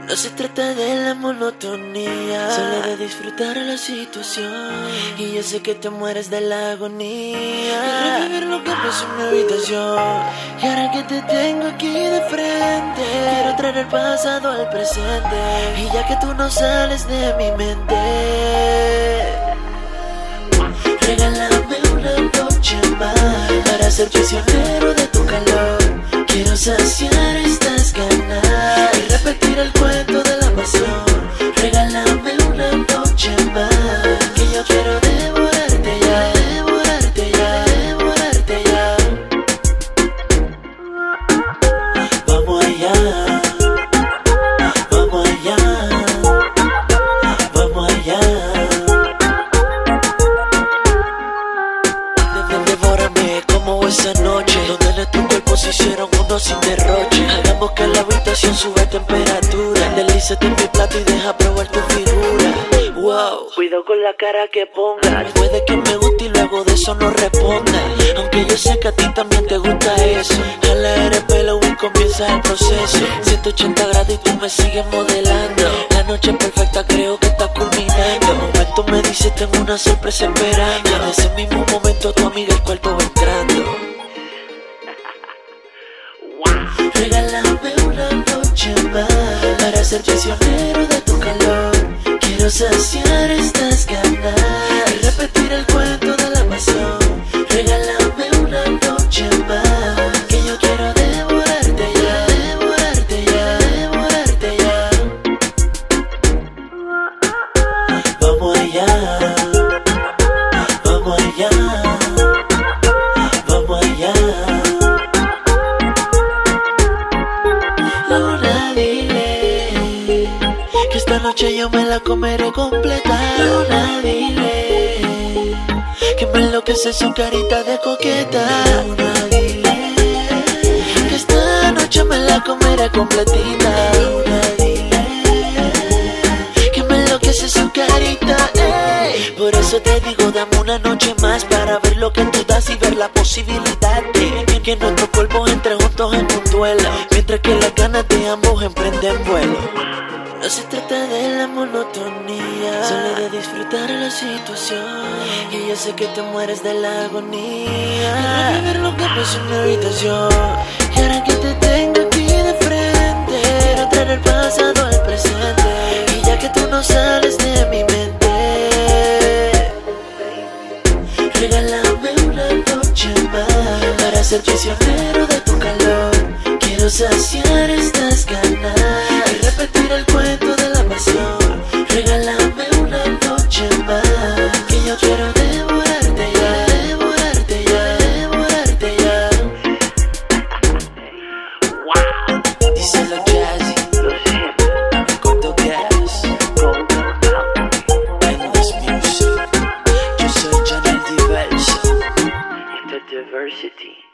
No se trata de la monotonía, solo de disfrutar la situación. Y yo sé que te mueres de la agonía y revivir lo que pasó en mi habitación. Y ahora que te tengo aquí de frente, quiero traer el pasado al presente. Y ya que tú no sales de mi mente, regálame una noche más para ser prisionero de tu calor. Quiero saciar estas ganas y repetir el cuento de la pasión. Regálame una noche más, que yo quiero devorarte ya, devorarte ya, devorarte ya. Vamos allá, vamos allá, vamos allá. Devórame como esa noche donde en tu cuerpo se hicieron unos sin derroche. Hagamos que la habitación suba temperatura. Deslízate en mi plato y deja probar tu figura. Wow, cuidado con la cara que ponga. Puede que me guste y luego de eso no responda. Aunque yo sé que a ti también te gusta eso. Jala eres pelo y comienza el proceso. 180 grados y tú me sigues modelando. La noche perfecta creo que está culminando. De momento me dices tengo una sorpresa esperando. En ese mismo momento tu amiga el cuarto va entrando. Regálame una noche más para ser prisionero de tu calor. Quiero saciar estas ganas y repetir el cuento de la pasión. Regálame una noche más, que yo quiero devorarte ya, devorarte ya, devorarte ya. Vamos allá, vamos allá, vamos allá. Luna, dile que esta noche yo me la comeré completa. Luna, dile que me enloquece su carita de coqueta. Luna, dile que esta noche me la comeré completita. Luna, dile que me enloquece su carita, ey. Por eso te digo dame una noche más para ver lo que tú das y ver la posibilidad de que nuestros cuerpos entren juntos en un duelo, mientras que las ganas de ambos emprenden vuelo. No se trata de la monotonía, solo de disfrutar la situación. Y yo sé que te mueres de la agonía y revivir lo que pasó en mi habitación. Y ahora que te tengo aquí de frente, quiero traer el pasado al presente. Y ya que tú no sales de mi mente, regálame una noche más para ser prisionero de tu calor. Quiero saciar estas ganas y repetir el cuento de la pasión. Regálame una noche más, que yo quiero devorarte ya, devorarte ya, devorarte ya. Wow, díselo Jazzy, Corto Gas, Endless Music. Yo soy John el Diverso. Diversity.